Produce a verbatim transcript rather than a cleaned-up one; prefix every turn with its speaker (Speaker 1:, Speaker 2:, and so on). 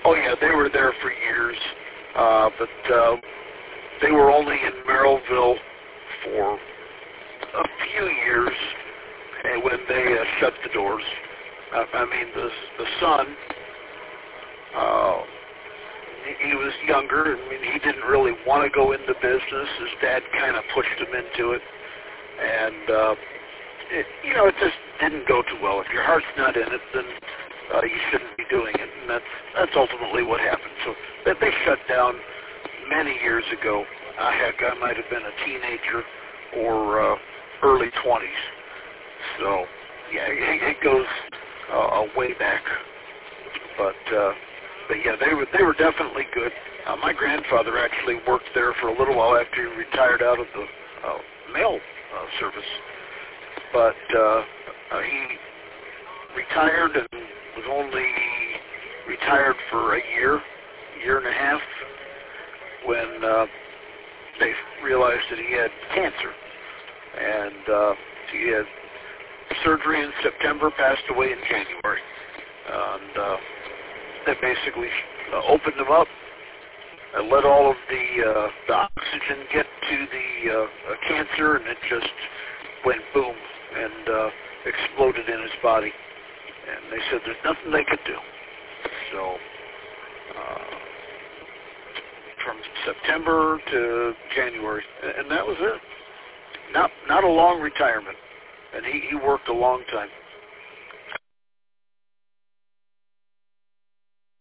Speaker 1: Oh yeah, they were there for years, uh, but uh, they were only in Merrillville for a few years, and when they uh, shut the doors. I, I mean, the the son, uh, he, he was younger. I mean, he didn't really want to go into business. His dad kind of pushed him into it, and uh, it, you know, it just didn't go too well. If your heart's not in it, then uh, you shouldn't be doing it, and that's that's ultimately what happened. So that they shut down many years ago. Uh, heck, I might have been a teenager or uh, early twenties. So yeah, it, it goes uh, way back. But uh, but yeah, they were they were definitely good. Uh, my grandfather actually worked there for a little while after he retired out of the uh, mail uh, service. But uh, uh, he retired and was only retired for a year, year and a half, when uh, they realized that he had cancer. And uh, he had surgery in September, passed away in January. And uh, they basically uh, opened him up and let all of the, uh, the oxygen get to the uh, uh, cancer, and it just went boom and uh, exploded in his body. And they said there's nothing they could do. So uh, from September to January, and that was it. Not not a long retirement, and he, he worked a long time.